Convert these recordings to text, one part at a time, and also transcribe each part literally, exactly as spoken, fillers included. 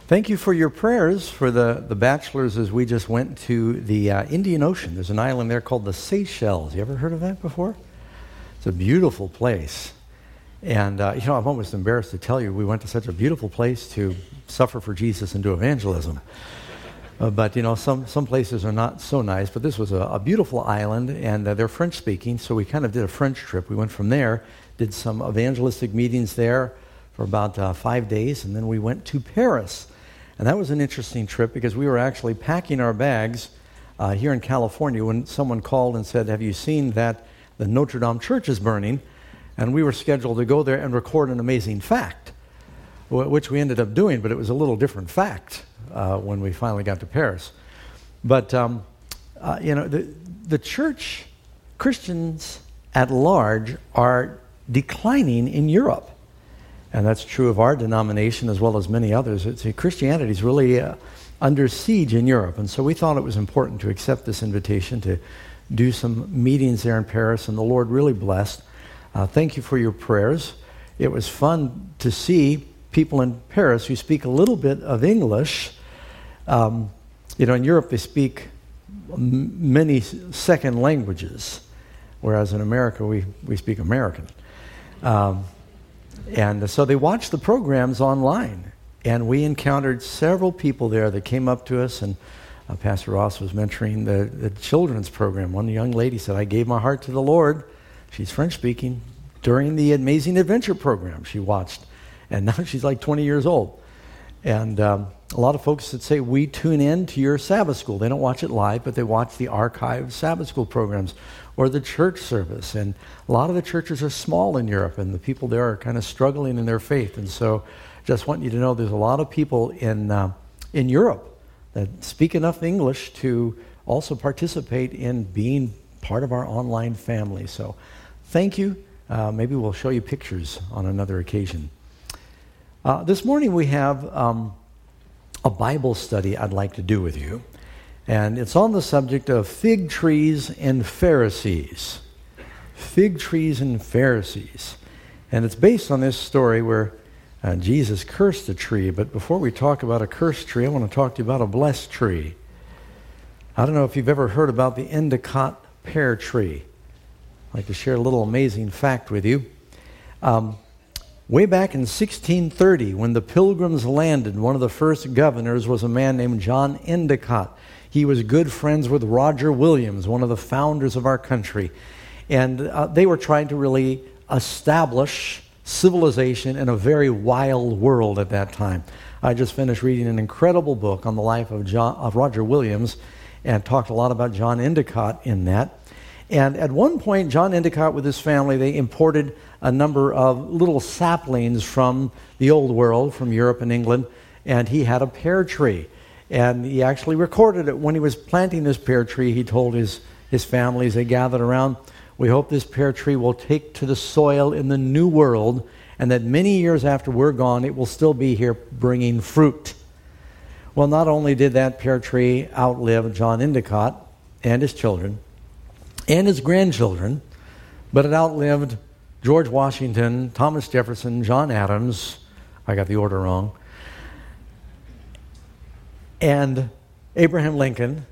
Thank you for your prayers for the, the bachelors as we just went to the uh, Indian Ocean. There's an island there called the Seychelles. You ever heard of that before? It's a beautiful place. And, uh, you know, I'm almost embarrassed to tell you we went to such a beautiful place to suffer for Jesus and do evangelism. Uh, but, you know, some, some places are not so nice. But this was a, a beautiful island, and uh, they're French-speaking, so we kind of did a French trip. We went from there, did some evangelistic meetings there for about uh, five days, and then we went to Paris. And that was an interesting trip because we were actually packing our bags uh, here in California when someone called and said, have you seen that the Notre Dame church is burning? And we were scheduled to go there and record an amazing fact, which we ended up doing, but it was a little different fact uh, when we finally got to Paris. But, um, uh, you know, the, the church, Christians at large, are declining in Europe. And that's true of our denomination as well as many others. It's, Christianity is really uh, under siege in Europe. And so we thought it was important to accept this invitation to do some meetings there in Paris, and the Lord really blessed. Uh, thank you for your prayers. It was fun to see people in Paris who speak a little bit of English. Um, you know, in Europe they speak m- many second languages, whereas in America we, we speak American. Um, And so they watched the programs online, and we encountered several people there that came up to us, and uh, Pastor Ross was mentoring the, the children's program. One young lady said, I gave my heart to the Lord. She's French-speaking. During the Amazing Adventure program she watched, and now she's like twenty years old. And um, a lot of folks that say, we tune in to your Sabbath school. They don't watch it live, but they watch the archived Sabbath school programs or the church service. And a lot of the churches are small in Europe, and the people there are kind of struggling in their faith. And so just want you to know there's a lot of people in uh, in Europe that speak enough English to also participate in being part of our online family. So thank you. Uh, maybe we'll show you pictures on another occasion. Uh, this morning we have um, a Bible study I'd like to do with you. And it's on the subject of fig trees and Pharisees. Fig trees and Pharisees. And it's based on this story where uh, Jesus cursed a tree. But before we talk about a cursed tree, I want to talk to you about a blessed tree. I don't know if you've ever heard about the Endicott pear tree. I'd like to share a little amazing fact with you. Um, way back in sixteen thirty, when the Pilgrims landed, one of the first governors was a man named John Endicott. He was good friends with Roger Williams, one of the founders of our country. And uh, they were trying to really establish civilization in a very wild world at that time. I just finished reading an incredible book on the life of, John, of Roger Williams and talked a lot about John Endicott in that. And at one point, John Endicott with his family, they imported a number of little saplings from the old world, from Europe and England, and he had a pear tree. And he actually recorded it. When he was planting this pear tree, he told his, his family as they gathered around, we hope this pear tree will take to the soil in the new world, and that many years after we're gone, it will still be here bringing fruit. Well, not only did that pear tree outlive John Endicott and his children and his grandchildren, but it outlived George Washington, Thomas Jefferson, John Adams, I got the order wrong, and Abraham Lincoln,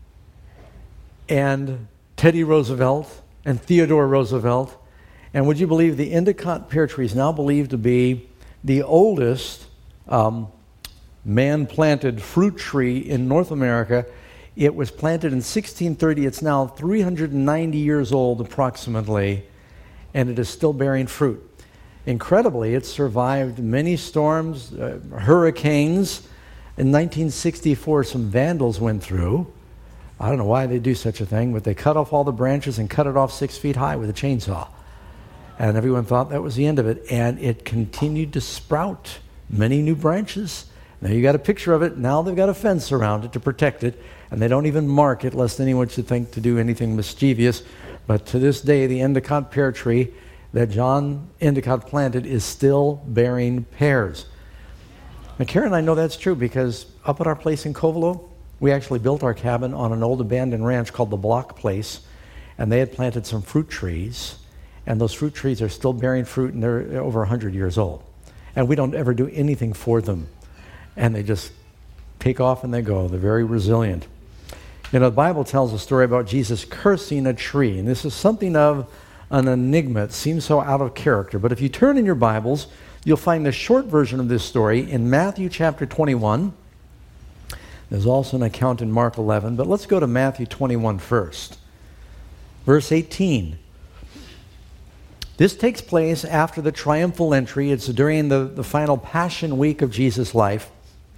and Teddy Roosevelt, and Theodore Roosevelt. And would you believe the Endicott pear tree is now believed to be the oldest um, man-planted fruit tree in North America. It was planted in sixteen thirty. It's now three hundred ninety years old approximately, and it is still bearing fruit. Incredibly, it survived many storms, uh, hurricanes. In nineteen sixty-four, some vandals went through. I don't know why they do such a thing, but they cut off all the branches and cut it off six feet high with a chainsaw. And everyone thought that was the end of it. And it continued to sprout many new branches. Now you got a picture of it. Now they've got a fence around it to protect it. And they don't even mark it lest anyone should think to do anything mischievous. But to this day, the Endicott pear tree that John Endicott planted is still bearing pears. Now, Karen and I know that's true because up at our place in Covelo, we actually built our cabin on an old abandoned ranch called the Block Place, and they had planted some fruit trees, and those fruit trees are still bearing fruit, and they're over one hundred years old. And we don't ever do anything for them. and they just take off and they go. They're very resilient. You know, the Bible tells a story about Jesus cursing a tree, and this is something of an enigma. It seems so out of character. But if you turn in your Bibles, you'll find the short version of this story in Matthew chapter twenty-one. There's also an account in Mark eleven, but let's go to Matthew twenty-one first. Verse eighteen. This takes place after the triumphal entry. It's during the, the final Passion Week of Jesus' life.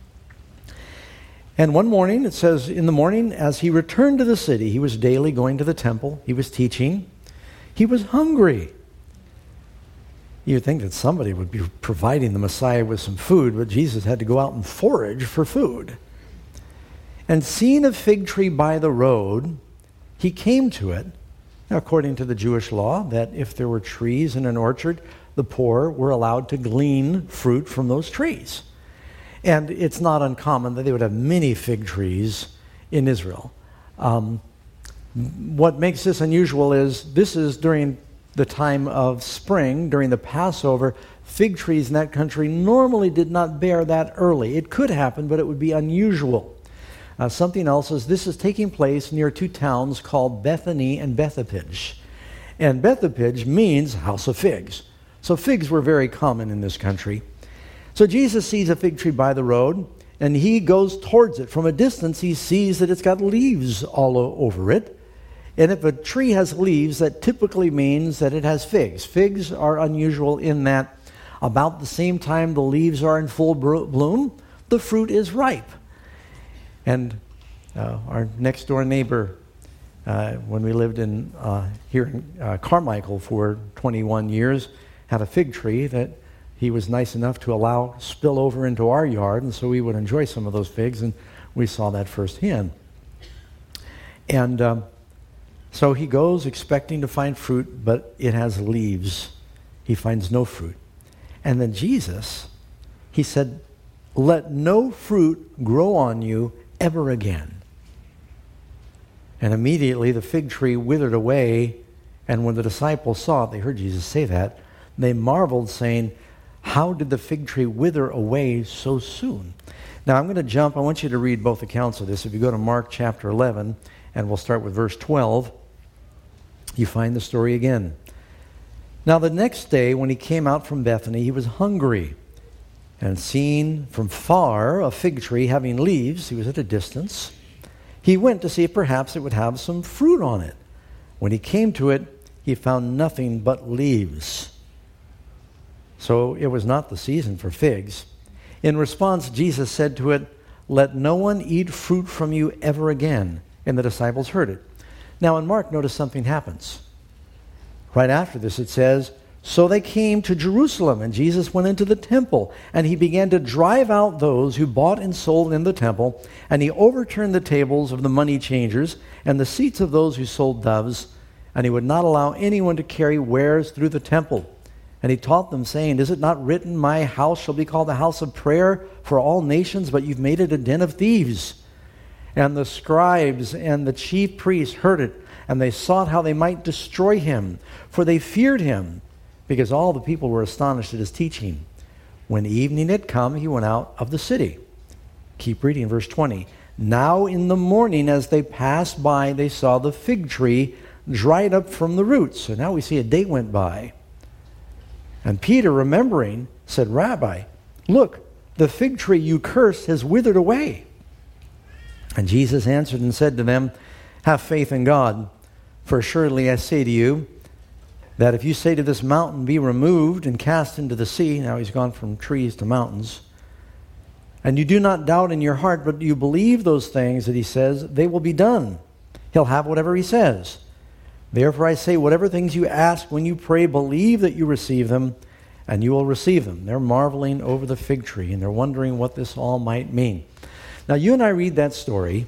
And one morning, it says, in the morning, as he returned to the city, he was daily going to the temple, he was teaching, he was hungry. You'd think that somebody would be providing the Messiah with some food, but Jesus had to go out and forage for food. And seeing a fig tree by the road, he came to it. Now, according to the Jewish law, that if there were trees in an orchard, the poor were allowed to glean fruit from those trees. And it's not uncommon that they would have many fig trees in Israel. Um, what makes this unusual is this is during the time of spring, during the Passover. Fig trees in that country normally did not bear that early. It could happen, but it would be unusual. Uh, something else is this is taking place near two towns called Bethany and Bethapage. And Bethapage means house of figs. So figs were very common in this country. So Jesus sees a fig tree by the road, and he goes towards it. From a distance, he sees that it's got leaves all o- over it. And if a tree has leaves, that typically means that it has figs. Figs are unusual in that about the same time the leaves are in full bro- bloom, the fruit is ripe. And uh, our next-door neighbor, uh, when we lived in uh, here in uh, Carmichael for twenty-one years, had a fig tree that he was nice enough to allow spill over into our yard, and so we would enjoy some of those figs, and we saw that firsthand. And um, so he goes expecting to find fruit, but it has leaves. He finds no fruit. And then Jesus, he said, "Let no fruit grow on you ever again." And immediately the fig tree withered away, and when the disciples saw it, they heard Jesus say that, they marveled, saying, "How did the fig tree wither away so soon?" Now I'm going to jump. I want you to read both accounts of this. If you go to Mark chapter eleven, and we'll start with verse twelve, you find the story again. Now the next day, when he came out from Bethany, he was hungry. And seeing from far a fig tree having leaves, he was at a distance, he went to see if perhaps it would have some fruit on it. When he came to it, he found nothing but leaves. So it was not the season for figs. In response, Jesus said to it, "Let no one eat fruit from you ever again." And the disciples heard it. Now in Mark, notice something happens. Right after this it says, "So they came to Jerusalem, and Jesus went into the temple, and he began to drive out those who bought and sold in the temple, and he overturned the tables of the money changers and the seats of those who sold doves, and he would not allow anyone to carry wares through the temple. And he taught them, saying, 'Is it not written, my house shall be called a house of prayer for all nations, but you've made it a den of thieves?' And the scribes and the chief priests heard it, and they sought how they might destroy him, for they feared him, because all the people were astonished at his teaching. When evening had come, he went out of the city." Keep reading, verse twenty. "Now in the morning, as they passed by, they saw the fig tree dried up from the roots." So now we see a day went by. "And Peter, remembering, said, 'Rabbi, look, the fig tree you cursed has withered away.' And Jesus answered and said to them, 'Have faith in God, for assuredly I say to you, that if you say to this mountain, be removed and cast into the sea,'" now he's gone from trees to mountains, "and you do not doubt in your heart, but you believe those things that he says, they will be done. He'll have whatever he says. Therefore I say, whatever things you ask when you pray, believe that you receive them, and you will receive them." They're marveling over the fig tree, and they're wondering what this all might mean. Now you and I read that story,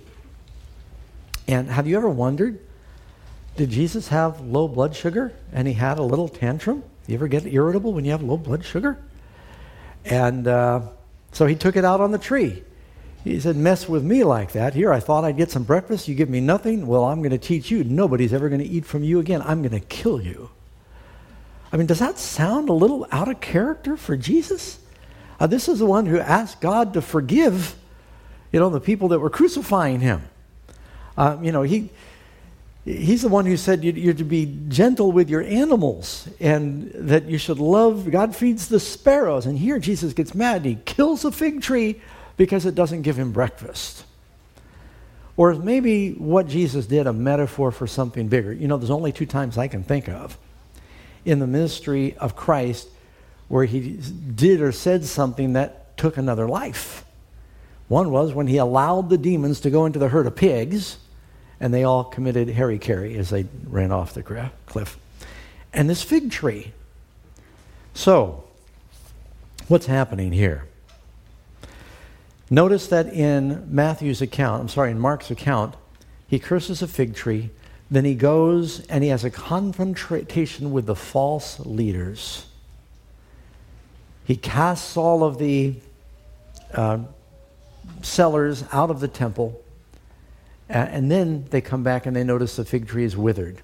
and have you ever wondered, did Jesus have low blood sugar and he had a little tantrum? You ever get irritable when you have low blood sugar? And uh, so he took it out on the tree. He said, "Mess with me like that. Here, I thought I'd get some breakfast. You give me nothing. Well, I'm going to teach you. Nobody's ever going to eat from you again. I'm going to kill you." I mean, does that sound a little out of character for Jesus? Uh, this is the one who asked God to forgive, you know, the people that were crucifying him. Uh, you know, he he's the one who said you, you're to be gentle with your animals and that you should love. God feeds the sparrows. And here Jesus gets mad and he kills a fig tree because it doesn't give him breakfast. Or is maybe what Jesus did a metaphor for something bigger? You know, there's only two times I can think of in the ministry of Christ where he did or said something that took another life. One was when he allowed the demons to go into the herd of pigs, and they all committed hara-kiri as they ran off the cliff. And this fig tree. So, what's happening here? Notice that in Matthew's account, I'm sorry, in Mark's account, he curses a fig tree, then he goes and he has a confrontation with the false leaders. He casts all of the uh, sellers out of the temple, uh, and then they come back and they notice the fig tree is withered.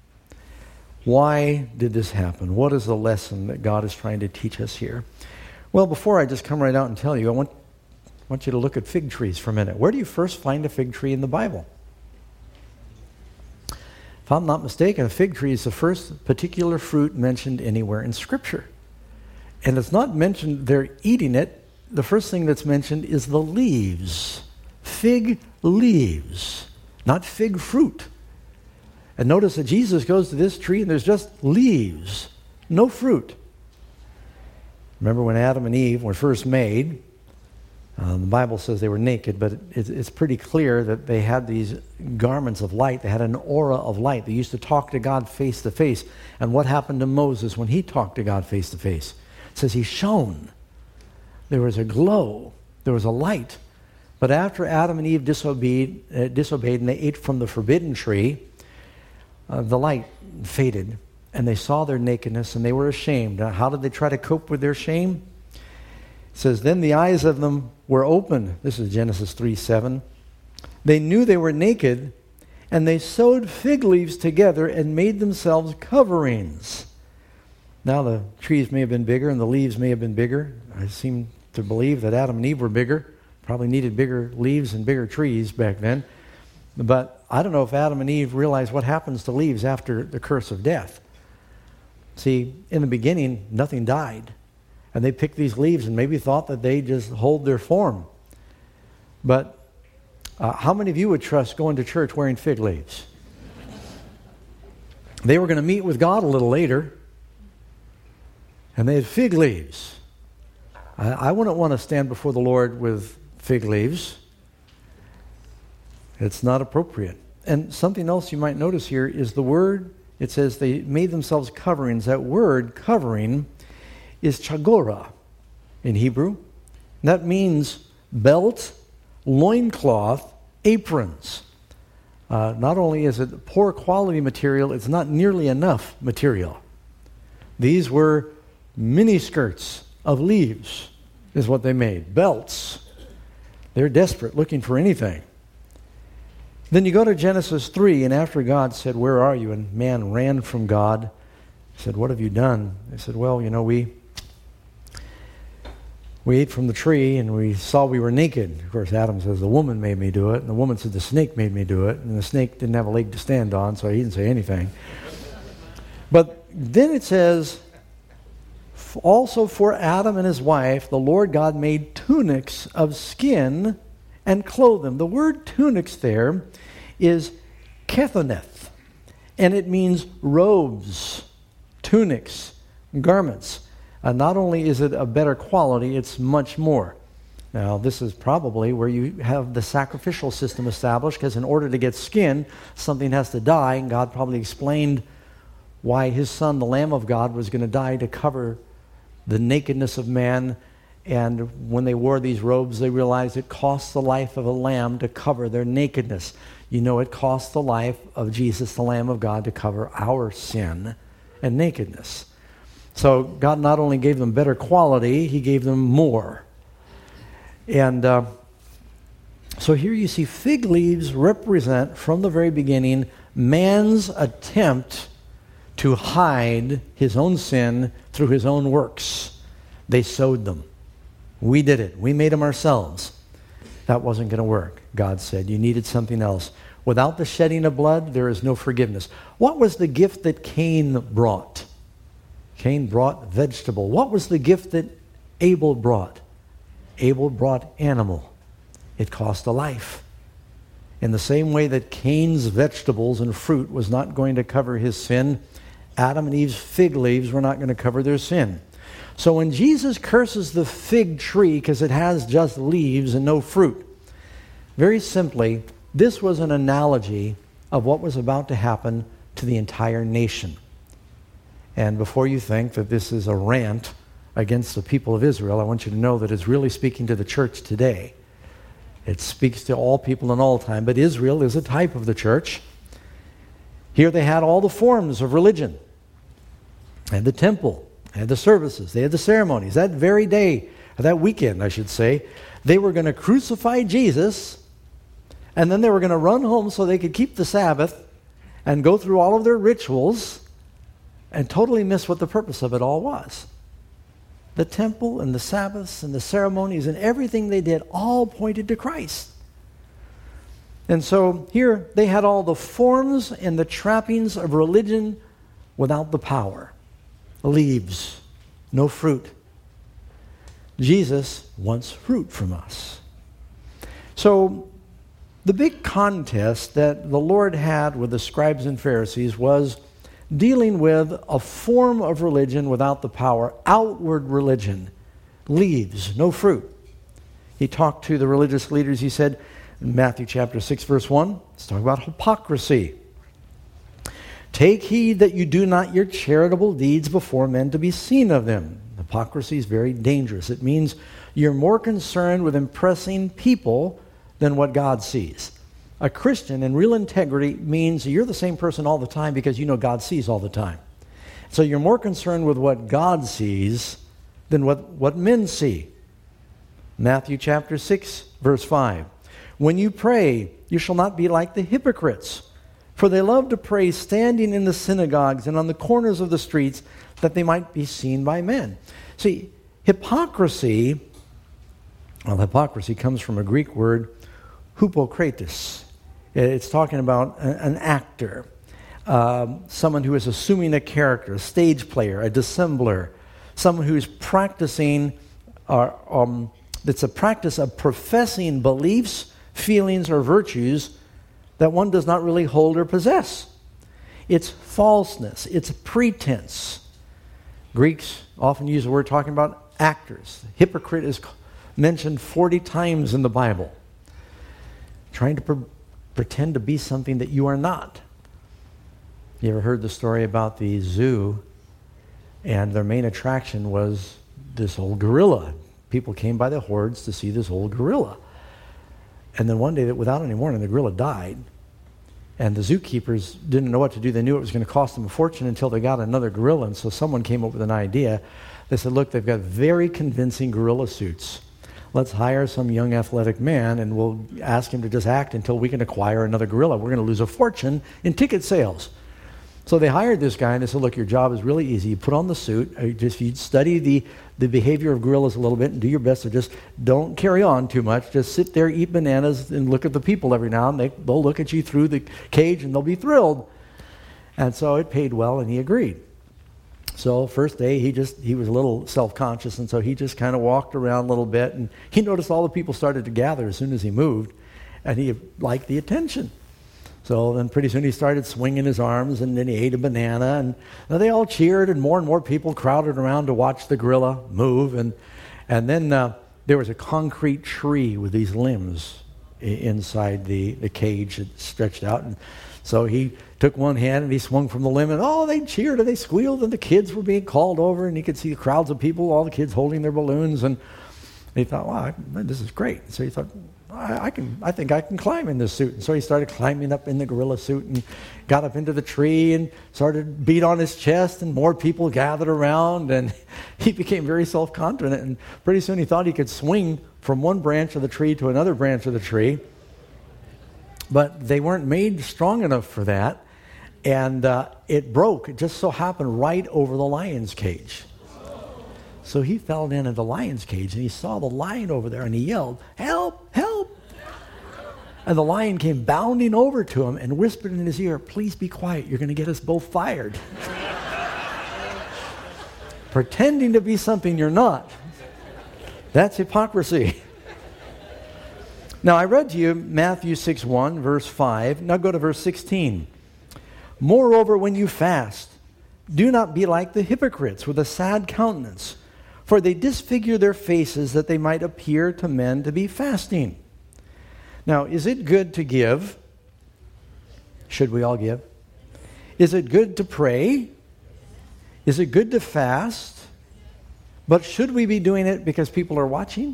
Why did this happen? What is the lesson that God is trying to teach us here? Well, before I just come right out and tell you, I want I want you to look at fig trees for a minute. Where do you first find a fig tree in the Bible? If I'm not mistaken, a fig tree is the first particular fruit mentioned anywhere in Scripture. And it's not mentioned they're eating it. The first thing that's mentioned is the leaves. Fig leaves, not fig fruit. And notice that Jesus goes to this tree and there's just leaves, no fruit. Remember when Adam and Eve were first made, Um, the Bible says they were naked, but it, it's pretty clear that they had these garments of light. They had an aura of light. They used to talk to God face to face. And what happened to Moses when he talked to God face to face? It says he shone. There was a glow. There was a light. But after Adam and Eve disobeyed, uh, disobeyed and they ate from the forbidden tree, uh, the light faded. And they saw their nakedness and they were ashamed. Now, how did they try to cope with their shame? It says, then the eyes of them were open. This is Genesis three seven. They knew they were naked, and they sewed fig leaves together and made themselves coverings. Now the trees may have been bigger and the leaves may have been bigger. I seem to believe that Adam and Eve were bigger. Probably needed bigger leaves and bigger trees back then. But I don't know if Adam and Eve realized what happens to leaves after the curse of death. See, in the beginning, nothing died. And they picked these leaves and maybe thought that they just hold their form. But uh, how many of you would trust going to church wearing fig leaves? They were going to meet with God a little later, and they had fig leaves. I, I wouldn't want to stand before the Lord with fig leaves. It's not appropriate. And something else you might notice here is the word, it says they made themselves coverings. That word, covering, is chagora in Hebrew. That means belt, loincloth, aprons. Uh, not only is it poor quality material, it's not nearly enough material. These were mini skirts of leaves is what they made. Belts. They're desperate, looking for anything. Then you go to Genesis three, and after God said, where are you? And man ran from God. He said, what have you done? They said, well, you know, we We ate from the tree and we saw we were naked. Of course, Adam says, the woman made me do it. And the woman said, the snake made me do it. And the snake didn't have a leg to stand on, so he didn't say anything. But then it says, also for Adam and his wife, the Lord God made tunics of skin and clothed them. The word tunics there is kethoneth. And it means robes, tunics, garments. Uh, not only is it a better quality, it's much more. Now, this is probably where you have the sacrificial system established, because in order to get skin, something has to die, and God probably explained why his son, the Lamb of God, was going to die to cover the nakedness of man. And when they wore these robes, they realized it cost the life of a lamb to cover their nakedness. You know, it cost the life of Jesus, the Lamb of God, to cover our sin and nakedness. So God not only gave them better quality, he gave them more. And uh, so here you see fig leaves represent, from the very beginning, man's attempt to hide his own sin through his own works. They sowed them. We did it. We made them ourselves. That wasn't going to work. God said you needed something else. Without the shedding of blood, there is no forgiveness. What was the gift that Cain brought? Cain brought vegetable. What was the gift that Abel brought? Abel brought animal. It cost a life. In the same way that Cain's vegetables and fruit was not going to cover his sin, Adam and Eve's fig leaves were not going to cover their sin. So when Jesus curses the fig tree because it has just leaves and no fruit, very simply, this was an analogy of what was about to happen to the entire nation. And before you think that this is a rant against the people of Israel, I want you to know that it's really speaking to the church today. It speaks to all people in all time, but Israel is a type of the church. Here they had all the forms of religion. They had the temple, they had the services, they had the ceremonies. That very day, or that weekend, I should say, they were going to crucify Jesus, and then they were going to run home so they could keep the Sabbath and go through all of their rituals and totally miss what the purpose of it all was. The temple and the Sabbaths and the ceremonies and everything they did all pointed to Christ. And so here they had all the forms and the trappings of religion without the power. Leaves, no fruit. Jesus wants fruit from us. So the big contest that the Lord had with the scribes and Pharisees was dealing with a form of religion without the power, outward religion, leaves, no fruit. He talked to the religious leaders, he said, in Matthew chapter six, verse one, let's talk about hypocrisy. Take heed that you do not your charitable deeds before men to be seen of them. Hypocrisy is very dangerous. It means you're more concerned with impressing people than what God sees. A Christian in real integrity means you're the same person all the time because you know God sees all the time. So you're more concerned with what God sees than what, what men see. Matthew chapter six, verse five. When you pray, you shall not be like the hypocrites, for they love to pray standing in the synagogues and on the corners of the streets, that they might be seen by men. See, hypocrisy, well, hypocrisy comes from a Greek word, hypokrites. It's talking about an actor, um, someone who is assuming a character, a stage player, a dissembler, someone who is practicing, uh, um, it's a practice of professing beliefs, feelings, or virtues that one does not really hold or possess. It's falseness. It's pretense. Greeks often use the word talking about actors. Hypocrite is mentioned forty times in the Bible. Trying to pre- pretend to be something that you are not. You ever heard the story about the zoo, and their main attraction was this old gorilla. People came by the hordes to see this old gorilla. And then one day, that without any warning, the gorilla died. And the zookeepers didn't know what to do. They knew it was going to cost them a fortune until they got another gorilla. And so someone came up with an idea. They said, look, they've got very convincing gorilla suits. Let's hire some young athletic man and we'll ask him to just act until we can acquire another gorilla. We're going to lose a fortune in ticket sales. So they hired this guy and they said, look, your job is really easy. You put on the suit. You just you study the, the behavior of gorillas a little bit and do your best to just don't carry on too much. Just sit there, eat bananas, and look at the people every now and then. They, they'll look at you through the cage and they'll be thrilled. And so it paid well and he agreed. So first day, he just he was a little self-conscious, and so he just kind of walked around a little bit, and he noticed all the people started to gather as soon as he moved, and he liked the attention. So then pretty soon he started swinging his arms, and then he ate a banana, and they all cheered, and more and more people crowded around to watch the gorilla move, and and then uh, there was a concrete tree with these limbs I- inside the, the cage that stretched out, and so he took one hand and he swung from the limb, and oh, they cheered and they squealed, and the kids were being called over, and he could see the crowds of people, all the kids holding their balloons, and he thought, wow, this is great. So he thought, I, I can, I think I can climb in this suit. And so he started climbing up in the gorilla suit and got up into the tree and started beat on his chest, and more people gathered around, and he became very self-confident, and pretty soon he thought he could swing from one branch of the tree to another branch of the tree. But they weren't made strong enough for that. And uh, it broke. It just so happened right over the lion's cage. So he fell down in the lion's cage, and he saw the lion over there, and he yelled, "Help, help!" And the lion came bounding over to him and whispered in his ear, "Please be quiet, you're going to get us both fired." Pretending to be something you're not. That's hypocrisy. Now, I read to you Matthew six one, verse five. Now go to verse sixteen. "Moreover, when you fast, do not be like the hypocrites with a sad countenance, for they disfigure their faces that they might appear to men to be fasting." Now, is it good to give? Should we all give? Is it good to pray? Is it good to fast? But should we be doing it because people are watching?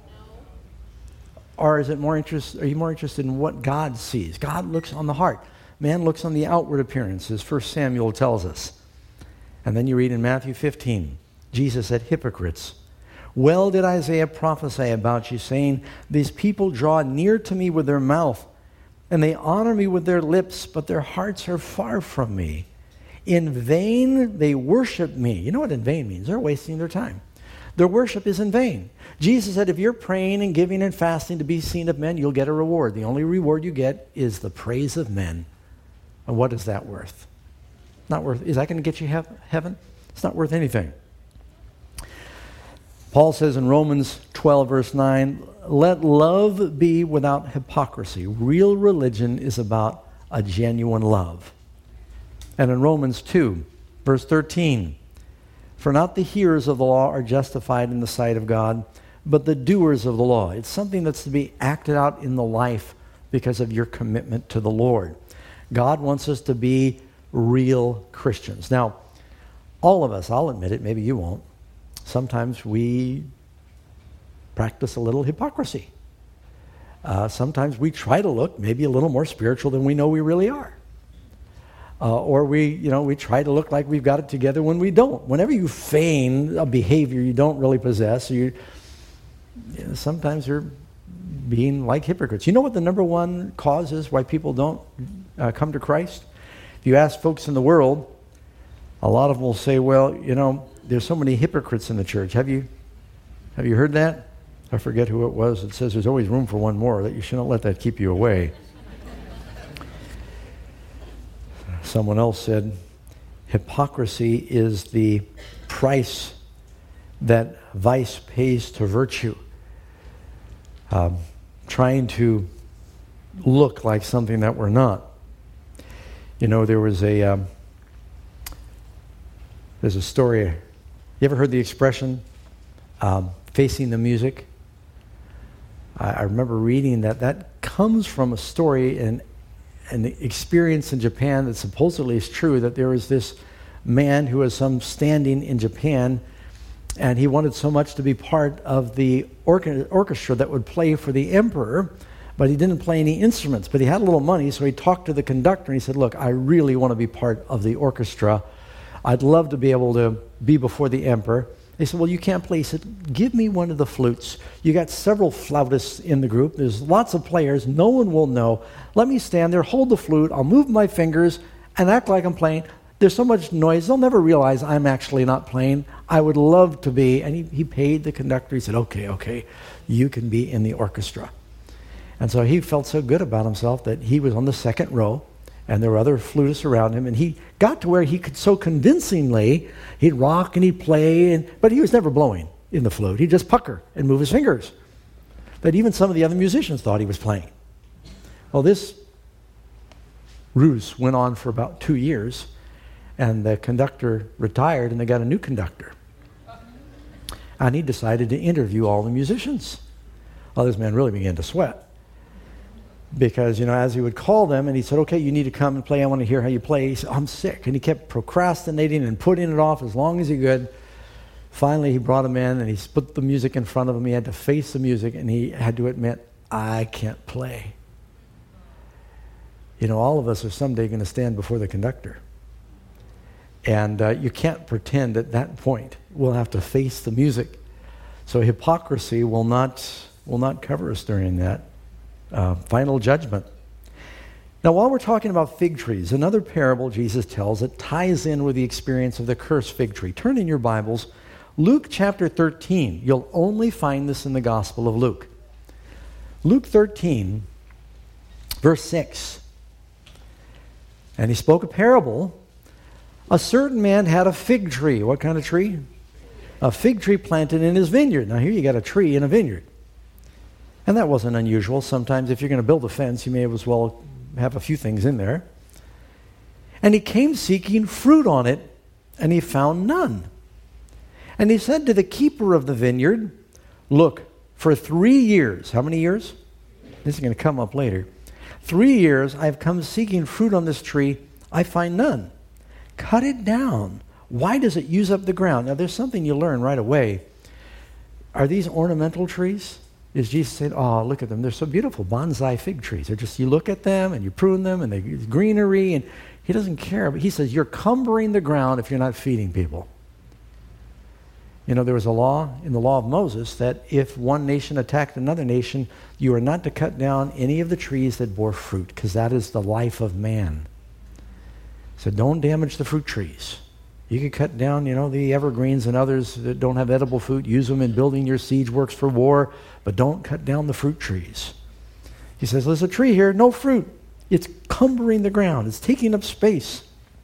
Or is it more interest, are you more interested in what God sees? God looks on the heart. Man looks on the outward appearance, as First Samuel tells us. And then you read in Matthew fifteen, Jesus said, "Hypocrites, well did Isaiah prophesy about you, saying, these people draw near to me with their mouth, and they honor me with their lips, but their hearts are far from me. In vain they worship me." You know what in vain means? They're wasting their time. Their worship is in vain. Jesus said, if you're praying and giving and fasting to be seen of men, you'll get a reward. The only reward you get is the praise of men. And what is that worth? Not worth. Is that going to get you he- heaven? It's not worth anything. Paul says in Romans twelve, verse nine, "Let love be without hypocrisy." Real religion is about a genuine love. And in Romans two, verse thirteen, "For not the hearers of the law are justified in the sight of God, but the doers of the law." It's something that's to be acted out in the life because of your commitment to the Lord. God wants us to be real Christians. Now, all of us, I'll admit it, maybe you won't, sometimes we practice a little hypocrisy. Uh, sometimes we try to look maybe a little more spiritual than we know we really are. Uh, or we, you know, we try to look like we've got it together when we don't. Whenever you feign a behavior you don't really possess, you, you know, sometimes you're being like hypocrites. You know what the number one cause is why people don't uh, come to Christ? If you ask folks in the world, a lot of them will say, well, you know, there's so many hypocrites in the church. Have you have you heard that? I forget who it was. It says there's always room for one more, that you shouldn't let that keep you away. Someone else said, hypocrisy is the price that vice pays to virtue. Um, trying to look like something that we're not. You know, there was a, um, there's a story. You ever heard the expression, um, facing the music? I, I remember reading that that comes from a story and an experience in Japan that supposedly is true, that there was this man who has some standing in Japan, and he wanted so much to be part of the orca- orchestra that would play for the emperor, but he didn't play any instruments. But he had a little money, so he talked to the conductor, and he said, look, I really want to be part of the orchestra. I'd love to be able to be before the emperor. They said, well, you can't play. He said, give me one of the flutes. You got several flautists in the group. There's lots of players. No one will know. Let me stand there, hold the flute. I'll move my fingers and act like I'm playing. There's so much noise, they'll never realize I'm actually not playing. I would love to be. And he, he paid the conductor. He said, okay, okay, you can be in the orchestra. And so he felt so good about himself that he was on the second row, and there were other flutists around him, and he got to where he could so convincingly, he'd rock and he'd play, and, but he was never blowing in the flute. He'd just pucker and move his fingers. That even some of the other musicians thought he was playing. Well, this ruse went on for about two years, and the conductor retired, and they got a new conductor. And he decided to interview all the musicians. Well, this man really began to sweat. Because, you know, as he would call them, and he said, okay, you need to come and play. I want to hear how you play. He said, I'm sick. And he kept procrastinating and putting it off as long as he could. Finally, he brought him in, and he put the music in front of him. He had to face the music, and he had to admit, I can't play. You know, all of us are someday going to stand before the conductor. And uh, you can't pretend at that point. We'll have to face the music. So hypocrisy will not, will not cover us during that uh, final judgment. Now, while we're talking about fig trees, another parable Jesus tells that ties in with the experience of the cursed fig tree. Turn in your Bibles Luke chapter thirteen, you'll only find this in the Gospel of Luke. Luke thirteen, verse six. And he spoke a parable. A certain man had a fig tree. What kind of tree? A fig tree planted in his vineyard. Now here you got a tree in a vineyard. And that wasn't unusual. Sometimes if you're going to build a fence, you may as well have a few things in there. And he came seeking fruit on it, and he found none. And he said to the keeper of the vineyard, look, for three years, how many years? This is going to come up later. Three years I've come seeking fruit on this tree. I find none. Cut it down. Why does it use up the ground? Now there's something you learn right away. Are these ornamental trees? Is Jesus saying, oh, look at them. They're so beautiful. Bonsai fig trees. They're just, you look at them and you prune them and there's greenery. And he doesn't care. But he says, you're cumbering the ground if you're not feeding people. You know, there was a law in the law of Moses that if one nation attacked another nation, you are not to cut down any of the trees that bore fruit, because that is the life of man. So don't damage the fruit trees. You can cut down, you know, the evergreens and others that don't have edible fruit. Use them in building your siege works for war, but don't cut down the fruit trees. He says, there's a tree here, no fruit. It's cumbering the ground. It's taking up space.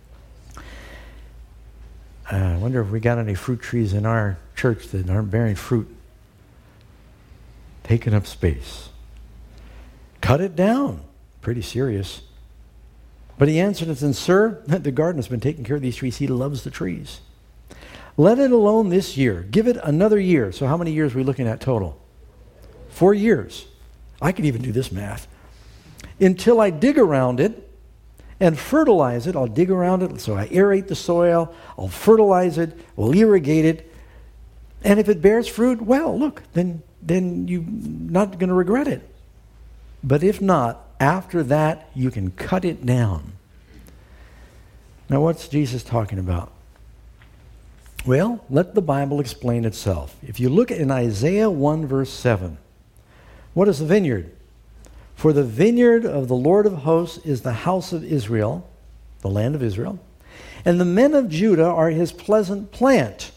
Uh, I wonder if we got any fruit trees in our church that aren't bearing fruit. Taking up space. Cut it down. Pretty serious. But he answered and said, sir, the garden has been taking care of these trees. He loves the trees. Let it alone this year. Give it another year. So how many years are we looking at total? Four years. I could even do this math. Until I dig around it and fertilize it. I'll dig around it, so I aerate the soil, I'll fertilize it, we'll irrigate it, and if it bears fruit, well, look, then, then you're not going to regret it. But if not, after that, you can cut it down. Now, what's Jesus talking about? Well, let the Bible explain itself. If you look in Isaiah one, verse seven, what is the vineyard? For the vineyard of the Lord of hosts is the house of Israel, the land of Israel, and the men of Judah are his pleasant plant.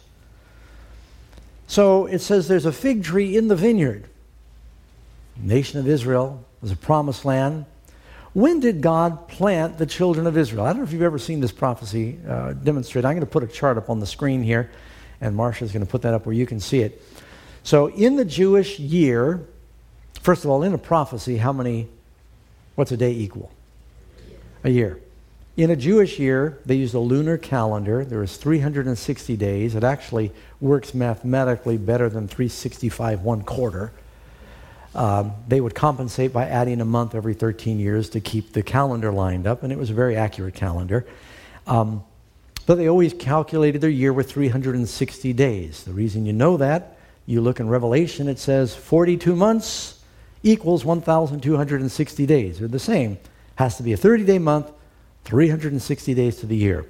So it says there's a fig tree in the vineyard. The nation of Israel was a promised land. When did God plant the children of Israel? I don't know if you've ever seen this prophecy uh, demonstrated. I'm going to put a chart up on the screen here, and Marcia's going to put that up where you can see it. So in the Jewish year, first of all, in a prophecy, how many, what's a day equal? A year. In a Jewish year, they used a lunar calendar. There was three hundred sixty days. It actually works mathematically better than three hundred sixty-five, one quarter. Um, they would compensate by adding a month every thirteen years to keep the calendar lined up, and it was a very accurate calendar. Um, but they always calculated their year with three hundred sixty days. The reason you know that, you look in Revelation, it says forty-two months equals one thousand two hundred sixty days. They're the same. Has to be a thirty-day month, three hundred sixty days to the year.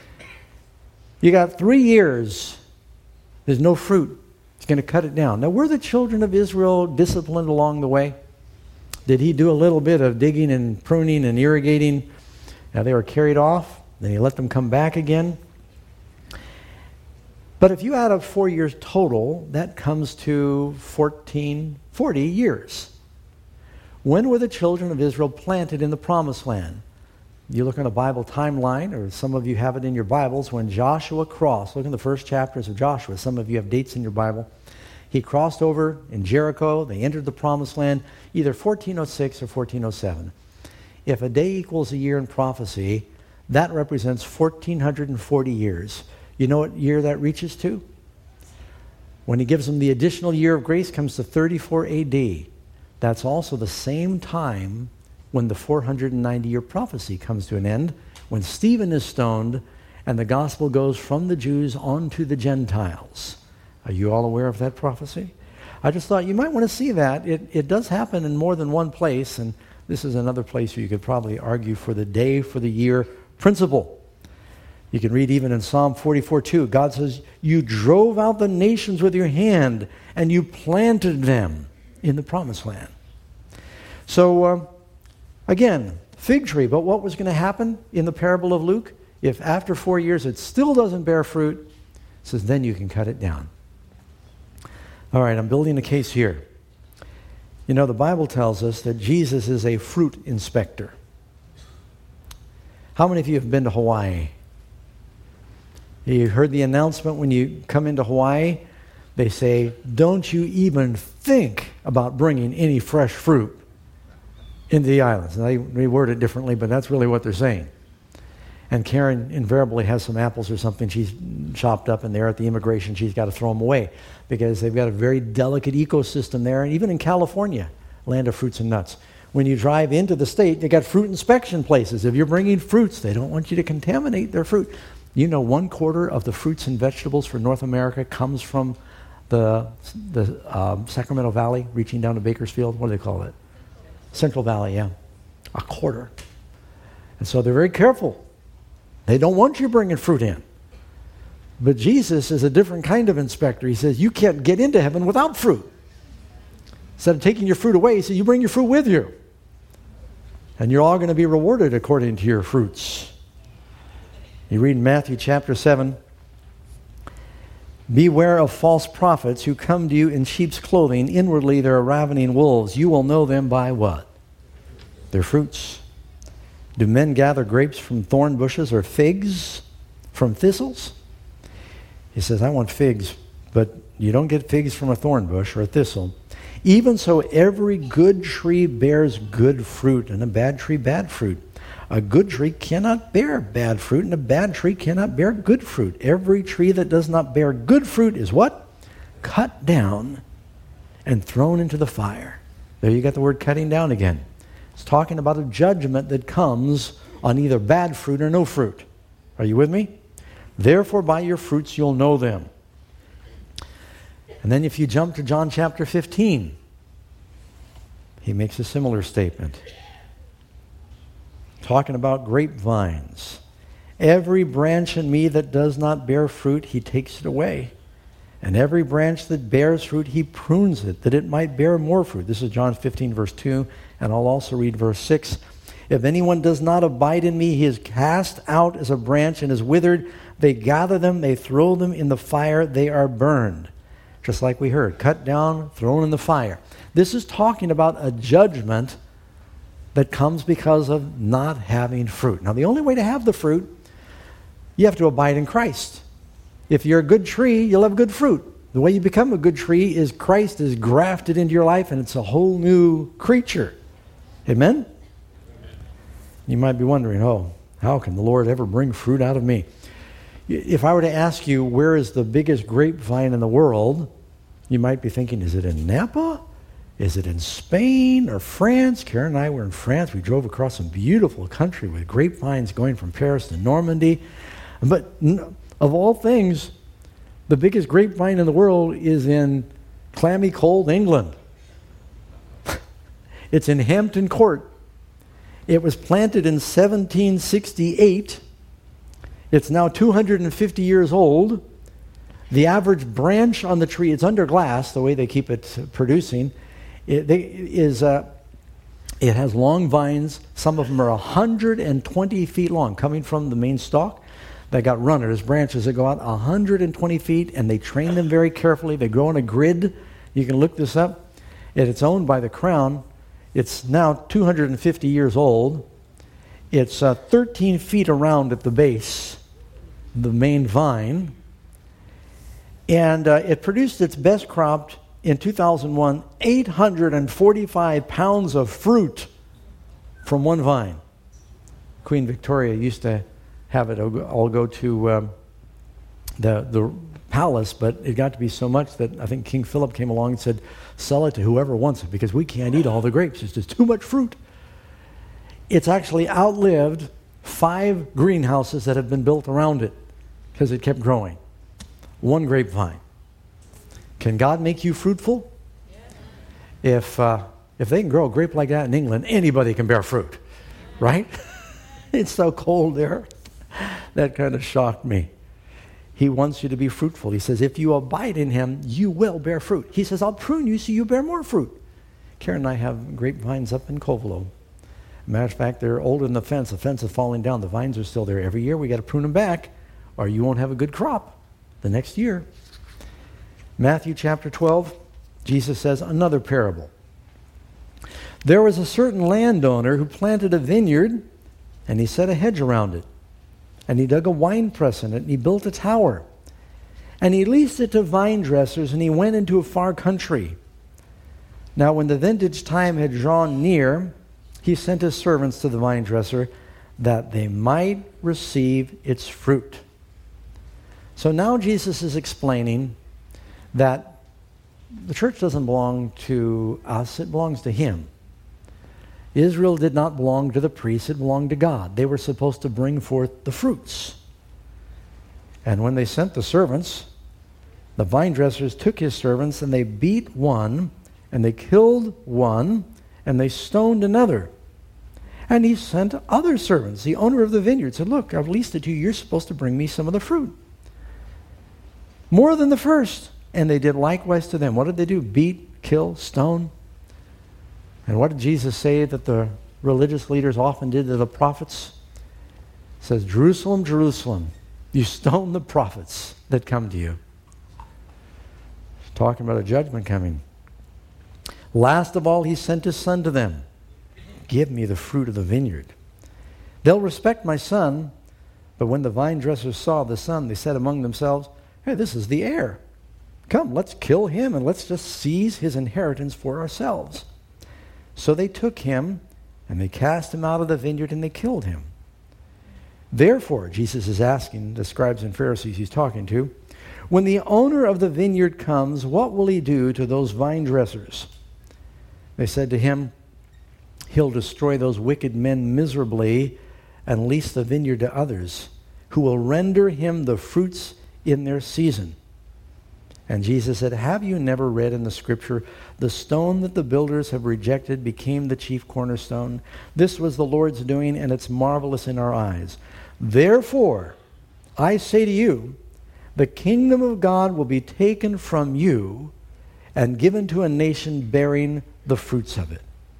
You got three years, there's no fruit. It's going to cut it down. Now, were the children of Israel disciplined along the way? Did he do a little bit of digging and pruning and irrigating? Now, they were carried off. Then he let them come back again. But if you add up four years total, that comes to fourteen, forty years. When were the children of Israel planted in the promised land? You look on a Bible timeline, or some of you have it in your Bibles, when Joshua crossed. Look in the first chapters of Joshua. Some of you have dates in your Bible. He crossed over in Jericho. They entered the promised land, either fourteen oh six or fourteen oh seven. If a day equals a year in prophecy, that represents one thousand four hundred forty years. You know what year that reaches to? When he gives them the additional year of grace, comes to thirty-four A D. That's also the same time when the four hundred ninety year prophecy comes to an end, when Stephen is stoned and the gospel goes from the Jews on to the Gentiles. Are you all aware of that prophecy? I just thought you might want to see that. It, it does happen in more than one place, and this is another place where you could probably argue for the day, for the year principle. You can read even in Psalm forty-four two, God says, you drove out the nations with your hand, and you planted them in the promised land. So, uh, again, fig tree, but what was going to happen in the parable of Luke? If after four years it still doesn't bear fruit, it says then you can cut it down. All right, I'm building a case here. You know, the Bible tells us that Jesus is a fruit inspector. How many of you have been to Hawaii? You heard the announcement when you come into Hawaii? They say, don't you even think about bringing any fresh fruit into the islands. And they reword it differently, but that's really what they're saying. And Karen invariably has some apples or something she's chopped up, and there at the immigration, she's got to throw them away because they've got a very delicate ecosystem there. And even in California, land of fruits and nuts. When you drive into the state, they got fruit inspection places. If you're bringing fruits, they don't want you to contaminate their fruit. You know, one quarter of the fruits and vegetables for North America comes from the the um, Sacramento Valley, reaching down to Bakersfield. What do they call it? Central Valley, yeah. A quarter. And so they're very careful. They don't want you bringing fruit in. But Jesus is a different kind of inspector. He says, you can't get into heaven without fruit. Instead of taking your fruit away, he says, you bring your fruit with you. And you're all going to be rewarded according to your fruits. You read in Matthew chapter seven, beware of false prophets who come to you in sheep's clothing. Inwardly they are ravening wolves. You will know them by what? Their fruits. Do men gather grapes from thorn bushes or figs from thistles? He says, I want figs, but you don't get figs from a thorn bush or a thistle. Even so, every good tree bears good fruit, and a bad tree, bad fruit. A good tree cannot bear bad fruit, and a bad tree cannot bear good fruit. Every tree that does not bear good fruit is what? Cut down and thrown into the fire. There you got the word cutting down again. It's talking about a judgment that comes on either bad fruit or no fruit. Are you with me? Therefore, by your fruits you'll know them. And then if you jump to John chapter fifteen, he makes a similar statement. Talking about grapevines. Every branch in me that does not bear fruit, he takes it away. And every branch that bears fruit, he prunes it, that it might bear more fruit. This is John fifteen, verse two, and I'll also read verse six. If anyone does not abide in me, he is cast out as a branch and is withered. They gather them, they throw them in the fire, they are burned. Just like we heard, cut down, thrown in the fire. This is talking about a judgment that comes because of not having fruit. Now, the only way to have the fruit, you have to abide in Christ. If you're a good tree, you'll have good fruit. The way you become a good tree is Christ is grafted into your life, and it's a whole new creature. Amen? You might be wondering, oh, how can the Lord ever bring fruit out of me? If I were to ask you, where is the biggest grapevine in the world, you might be thinking, is it in Napa? Is it in Spain or France? Karen and I were in France. We drove across some beautiful country with grapevines going from Paris to Normandy. But of all things, the biggest grapevine in the world is in clammy, cold England. It's in Hampton Court. It was planted in seventeen sixty-eight. It's now two hundred fifty years old. The average branch on the tree, it's under glass, the way they keep it producing, it they, is uh, it has long vines. Some of them are one hundred twenty feet long, coming from the main stalk. They got runners, branches that go out one hundred twenty feet, and they train them very carefully. They grow on a grid. You can look this up. It's owned by the Crown. It's now two hundred fifty years old. It's uh, thirteen feet around at the base, the main vine. And uh, it produced its best crop in two thousand one, eight hundred forty-five pounds of fruit from one vine. Queen Victoria used to have it all go to um, the the palace, but it got to be so much that I think King Philip came along and said, sell it to whoever wants it because we can't eat all the grapes. It's just too much fruit. It's actually outlived five greenhouses that have been built around it because it kept growing. One grapevine. Can God make you fruitful? Yeah. If uh, if they can grow a grape like that in England, anybody can bear fruit, right? It's so cold there. That kind of shocked me. He wants you to be fruitful. He says, if you abide in him, you will bear fruit. He says, I'll prune you so you bear more fruit. Karen and I have grapevines up in Covelo. Matter of fact, they're older than the fence. The fence is falling down. The vines are still there. Every year we got to prune them back or you won't have a good crop the next year. Matthew chapter twelve. Jesus says another parable. There was a certain landowner who planted a vineyard, and he set a hedge around it. And he dug a winepress in it, and he built a tower. And he leased it to vine dressers, and he went into a far country. Now when the vintage time had drawn near, he sent his servants to the vine dresser that they might receive its fruit. So now Jesus is explaining that the church doesn't belong to us, it belongs to him. Israel did not belong to the priests, it belonged to God. They were supposed to bring forth the fruits. And when they sent the servants, the vine dressers took his servants and they beat one, and they killed one, and they stoned another. And he sent other servants. The owner of the vineyard said, look, I've leased it to you. You're supposed to bring me some of the fruit. More than the first. And they did likewise to them. What did they do? Beat, kill, stone. And what did Jesus say that the religious leaders often did to the prophets? He says, Jerusalem, Jerusalem, you stone the prophets that come to you. He's talking about a judgment coming. Last of all, he sent his son to them. Give me the fruit of the vineyard. They'll respect my son. But when the vine dressers saw the son, they said among themselves, hey, this is the heir. Come, let's kill him and let's just seize his inheritance for ourselves. So they took him and they cast him out of the vineyard and they killed him. Therefore, Jesus is asking the scribes and Pharisees he's talking to, when the owner of the vineyard comes, what will he do to those vine dressers? They said to him, he'll destroy those wicked men miserably and lease the vineyard to others, who will render him the fruits in their season. And Jesus said, have you never read in the scripture, the stone that the builders have rejected became the chief cornerstone? This was the Lord's doing, and it's marvelous in our eyes. Therefore, I say to you, the kingdom of God will be taken from you and given to a nation bearing the fruits of it.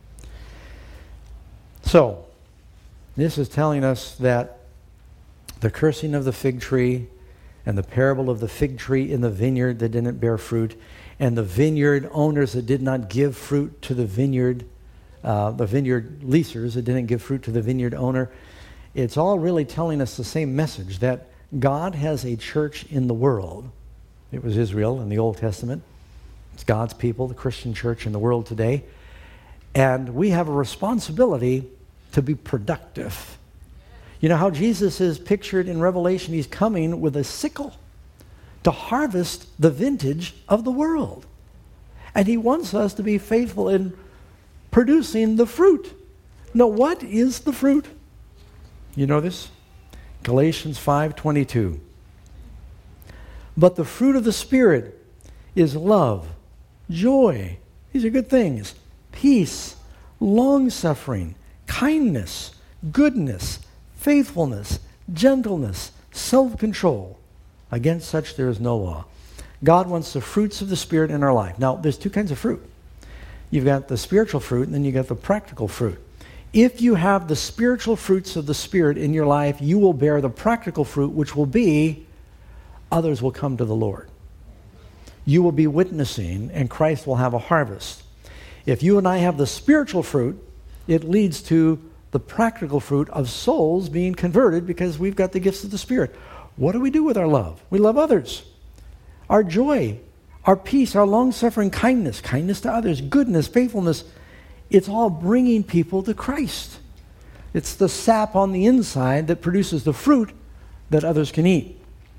So, this is telling us that the cursing of the fig tree and the parable of the fig tree in the vineyard that didn't bear fruit, and the vineyard owners that did not give fruit to the vineyard, uh, the vineyard leasers that didn't give fruit to the vineyard owner, it's all really telling us the same message, that God has a church in the world. It was Israel in the Old Testament. It's God's people, the Christian church in the world today. And we have a responsibility to be productive. You know how Jesus is pictured in Revelation? He's coming with a sickle to harvest the vintage of the world. And he wants us to be faithful in producing the fruit. Now, what is the fruit? You know this? Galatians five twenty-two. But the fruit of the Spirit is love, joy. These are good things. Peace, long-suffering, kindness, goodness, faithfulness, gentleness, self-control. Against such there is no law. God wants the fruits of the Spirit in our life. Now, there's two kinds of fruit. You've got the spiritual fruit, and then you've got the practical fruit. If you have the spiritual fruits of the Spirit in your life, you will bear the practical fruit, which will be others will come to the Lord. You will be witnessing, and Christ will have a harvest. If you and I have the spiritual fruit, it leads to the practical fruit of souls being converted because we've got the gifts of the Spirit. What do we do with our love? We love others. Our joy, our peace, our long-suffering kindness, kindness to others, goodness, faithfulness, it's all bringing people to Christ. It's the sap on the inside that produces the fruit that others can eat.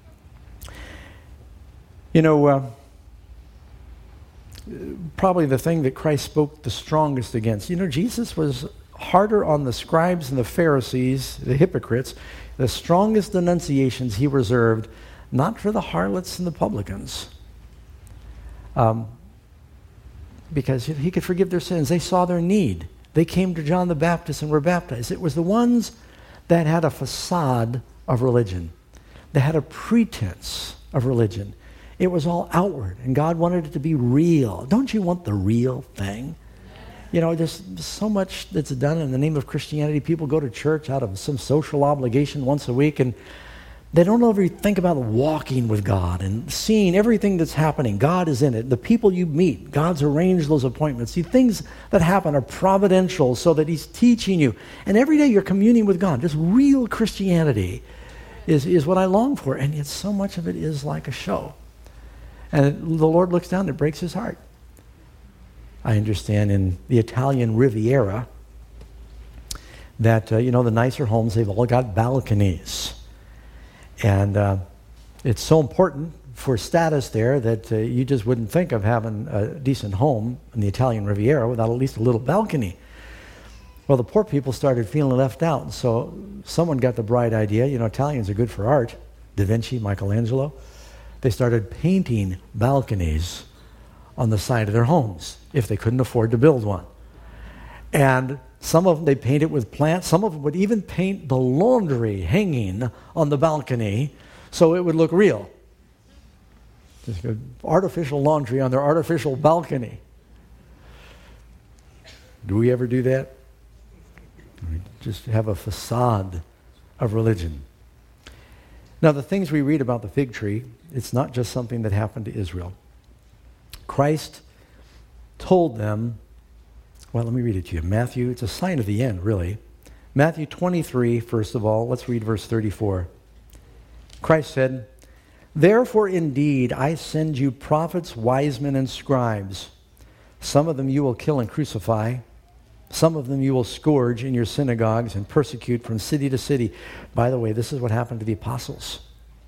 You know, uh, probably the thing that Christ spoke the strongest against. You know, Jesus was harder on the scribes and the Pharisees, the hypocrites. The strongest denunciations he reserved, not for the harlots and the publicans, um, because he could forgive their sins. They saw their need. They came to John the Baptist and were baptized. It was the ones that had a facade of religion. They had a pretense of religion. It was all outward, and God wanted it to be real. Don't you want the real thing? You know, there's so much that's done in the name of Christianity. People go to church out of some social obligation once a week, and They don't ever think about walking with God and seeing everything that's happening. God is in it. The people you meet, God's arranged those appointments. See, things that happen are providential so that he's teaching you. And every day you're communing with God. Just real Christianity is, is what I long for. And yet so much of it is like a show. And the Lord looks down and it breaks his heart. I understand in the Italian Riviera that, uh, you know, the nicer homes, they've all got balconies. And uh, it's so important for status there that uh, you just wouldn't think of having a decent home in the Italian Riviera without at least a little balcony. Well, the poor people started feeling left out, and so someone got the bright idea. You know, Italians are good for art. Da Vinci, Michelangelo. They started painting balconies on the side of their homes if they couldn't afford to build one. And some of them, they paint it with plants. Some of them would even paint the laundry hanging on the balcony so it would look real. Just artificial laundry on their artificial balcony. Do we ever do that? We just have a facade of religion. Now, the things we read about the fig tree, it's not just something that happened to Israel. Christ told them, well, let me read it to you. Matthew, it's a sign of the end, really. Matthew twenty-three, first of all, let's read verse thirty-four. Christ said, "Therefore indeed I send you prophets, wise men, and scribes. Some of them you will kill and crucify. Some of them you will scourge in your synagogues and persecute from city to city." By the way, this is what happened to the apostles.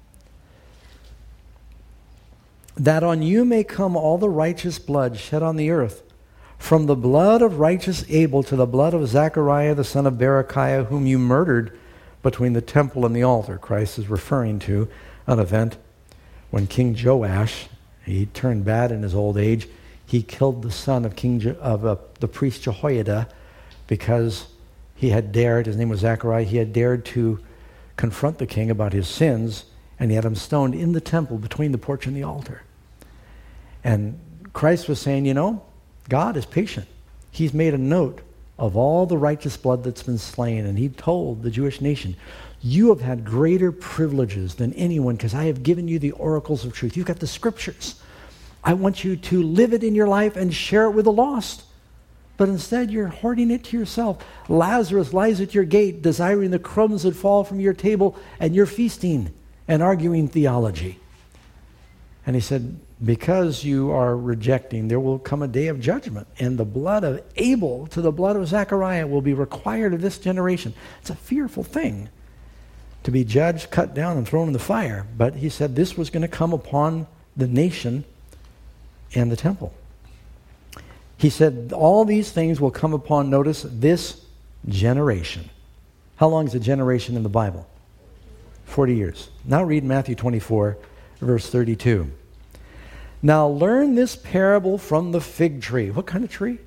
"That on you may come all the righteous blood shed on the earth, from the blood of righteous Abel to the blood of Zechariah the son of Berechiah, whom you murdered between the temple and the altar." Christ is referring to an event when King Joash, he turned bad in his old age. He killed the son of King Je- of uh, the priest Jehoiada because he had dared, his name was Zechariah, he had dared to confront the king about his sins, and he had him stoned in the temple between the porch and the altar. And Christ was saying, you know, God is patient. He's made a note of all the righteous blood that's been slain, and he told the Jewish nation, you have had greater privileges than anyone because I have given you the oracles of truth. You've got the scriptures. I want you to live it in your life and share it with the lost. But instead, you're hoarding it to yourself. Lazarus lies at your gate, desiring the crumbs that fall from your table, and you're feasting and arguing theology. And he said, because you are rejecting, there will come a day of judgment, and the blood of Abel to the blood of Zechariah will be required of this generation. It's a fearful thing to be judged, cut down, and thrown in the fire. But he said this was going to come upon the nation and the temple. He said all these things will come upon, notice, this generation. How long is a generation in the Bible? forty years. Now read Matthew twenty-four, verse thirty-two. Now learn this parable from the fig tree. What kind of tree?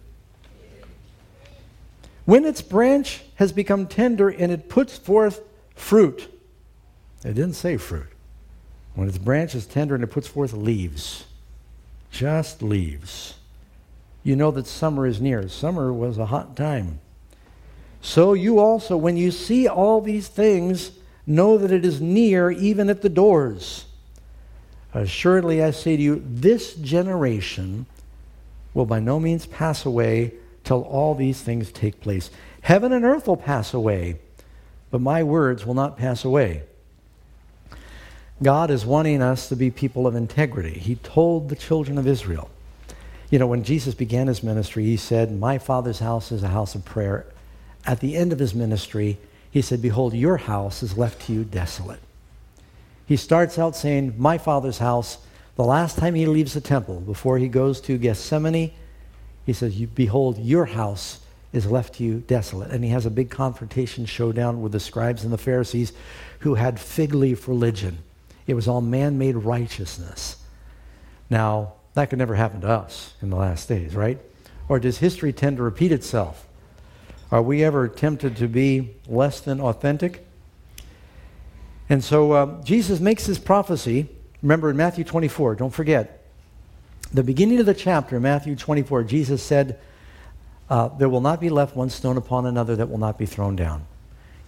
When its branch has become tender and it puts forth fruit. It didn't say fruit. When its branch is tender and it puts forth leaves. Just leaves. You know that summer is near. Summer was a hot time. So you also, when you see all these things, know that it is near, even at the doors. Assuredly, I say to you, this generation will by no means pass away till all these things take place. Heaven and earth will pass away, but my words will not pass away. God is wanting us to be people of integrity. He told the children of Israel. You know, when Jesus began his ministry, he said, my Father's house is a house of prayer. At the end of his ministry, he said, behold, your house is left to you desolate. He starts out saying, my Father's house, the last time he leaves the temple, before he goes to Gethsemane, he says, behold, your house is left to you desolate. And he has a big confrontation showdown with the scribes and the Pharisees who had fig leaf religion. It was all man-made righteousness. Now, that could never happen to us in the last days, right? Or does history tend to repeat itself? Are we ever tempted to be less than authentic? And so uh, Jesus makes this prophecy. Remember in Matthew twenty-four, don't forget, the beginning of the chapter, Matthew twenty-four, Jesus said, uh, there will not be left one stone upon another that will not be thrown down.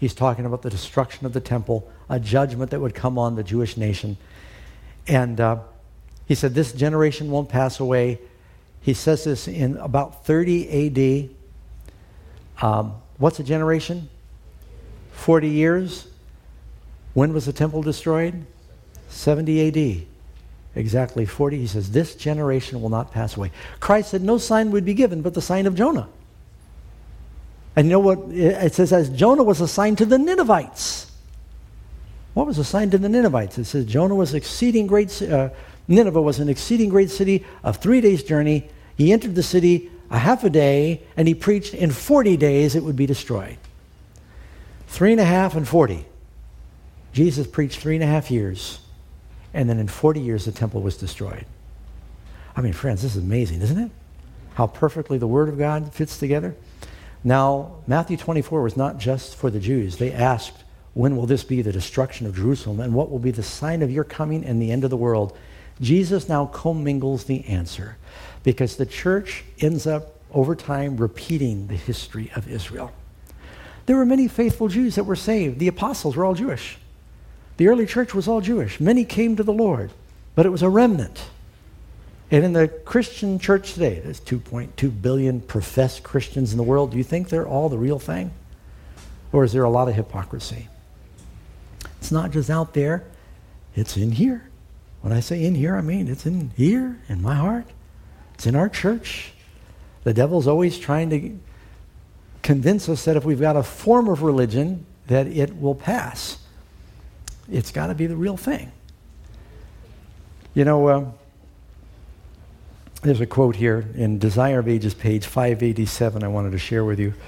He's talking about the destruction of the temple, a judgment that would come on the Jewish nation. And uh, he said, this generation won't pass away. He says this in about thirty A D. Um, what's a generation? forty years. When was the temple destroyed? seventy A D. Exactly forty. He says, this generation will not pass away. Christ said no sign would be given but the sign of Jonah. And you know what? It says, as Jonah was assigned to the Ninevites. What was assigned to the Ninevites? It says Jonah was exceeding great, uh, Nineveh was an exceeding great city of three days' journey. He entered the city a half a day, and he preached in forty days it would be destroyed. Three and a half and forty. Jesus preached three and a half years, and then in forty years the temple was destroyed. I mean, friends, this is amazing, isn't it? How perfectly the Word of God fits together. Now, Matthew twenty-four was not just for the Jews. They asked, when will this be, the destruction of Jerusalem, and what will be the sign of your coming and the end of the world? Jesus now commingles the answer, because the church ends up, over time, repeating the history of Israel. There were many faithful Jews that were saved. The apostles were all Jewish. The early church was all Jewish. Many came to the Lord, but it was a remnant. And in the Christian church today, there's two point two billion professed Christians in the world. Do you think they're all the real thing? Or is there a lot of hypocrisy? It's not just out there, it's in here. When I say in here, I mean it's in here, in my heart. It's in our church. The devil's always trying to convince us that if we've got a form of religion, that it will pass. It's got to be the real thing. You know, uh, there's a quote here in Desire of Ages, page five eighty-seven, I wanted to share with you.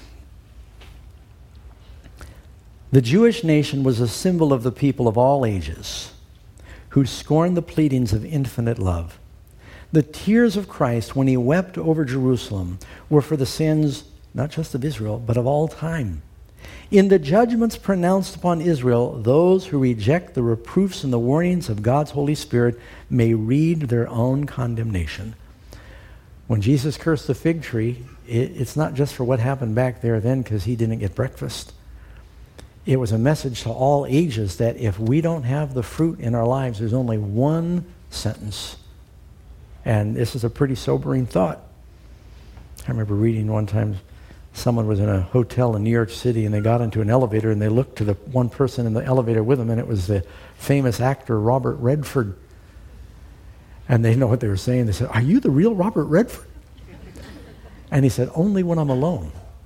The Jewish nation was a symbol of the people of all ages who scorned the pleadings of infinite love. The tears of Christ when he wept over Jerusalem were for the sins not just of Israel, but of all time. In the judgments pronounced upon Israel, those who reject the reproofs and the warnings of God's Holy Spirit may read their own condemnation. When Jesus cursed the fig tree, it, it's not just for what happened back there then because he didn't get breakfast. It was a message to all ages that if we don't have the fruit in our lives, there's only one sentence. And this is a pretty sobering thought. I remember reading one time, someone was in a hotel in New York City and they got into an elevator and they looked to the one person in the elevator with them, and it was the famous actor Robert Redford. And they didn't know what they were saying. They said, "Are you the real Robert Redford?" And he said, "Only when I'm alone."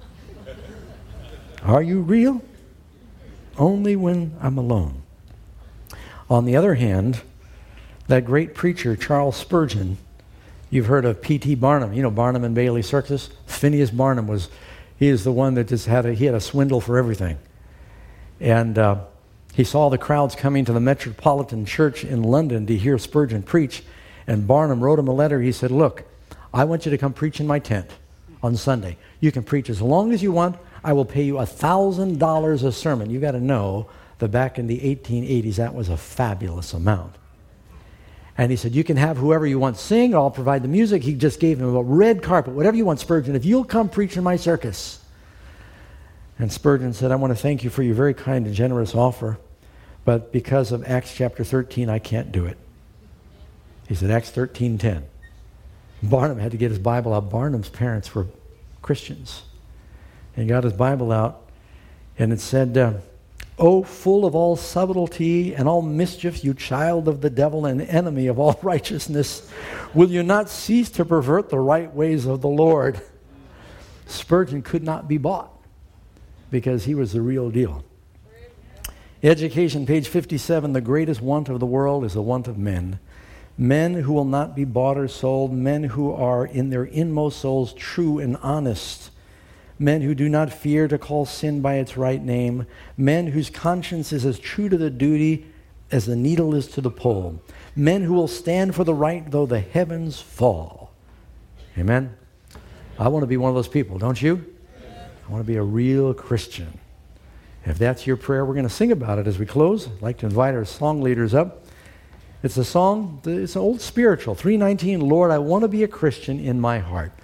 Are you real? Only when I'm alone. On the other hand, that great preacher, Charles Spurgeon, you've heard of P T Barnum. You know Barnum and Bailey Circus? Phineas Barnum was, he is the one that just had a, he had a swindle for everything. And uh, he saw the crowds coming to the Metropolitan Church in London to hear Spurgeon preach. And Barnum wrote him a letter. He said, "Look, I want you to come preach in my tent on Sunday. You can preach as long as you want. I will pay you one thousand dollars a sermon." You got to know that back in the eighteen eighties, that was a fabulous amount. And he said, "You can have whoever you want sing, I'll provide the music." He just gave him a red carpet, whatever you want, Spurgeon, if you'll come preach in my circus. And Spurgeon said, "I want to thank you for your very kind and generous offer, but because of Acts chapter thirteen, I can't do it." He said, Acts thirteen ten. Barnum had to get his Bible out. Barnum's parents were Christians. And he got his Bible out, and it said, uh, "O full of all subtlety and all mischief, you child of the devil and enemy of all righteousness, will you not cease to pervert the right ways of the Lord?" Spurgeon could not be bought because he was the real deal. Education, page fifty-seven, "The greatest want of the world is the want of men. Men who will not be bought or sold, men who are in their inmost souls true and honest, men who do not fear to call sin by its right name, men whose conscience is as true to the duty as the needle is to the pole, men who will stand for the right though the heavens fall." Amen? I want to be one of those people, don't you? I want to be a real Christian. If that's your prayer, we're going to sing about it as we close. I'd like to invite our song leaders up. It's a song, it's an old spiritual, three nineteen, "Lord, I want to be a Christian in my heart."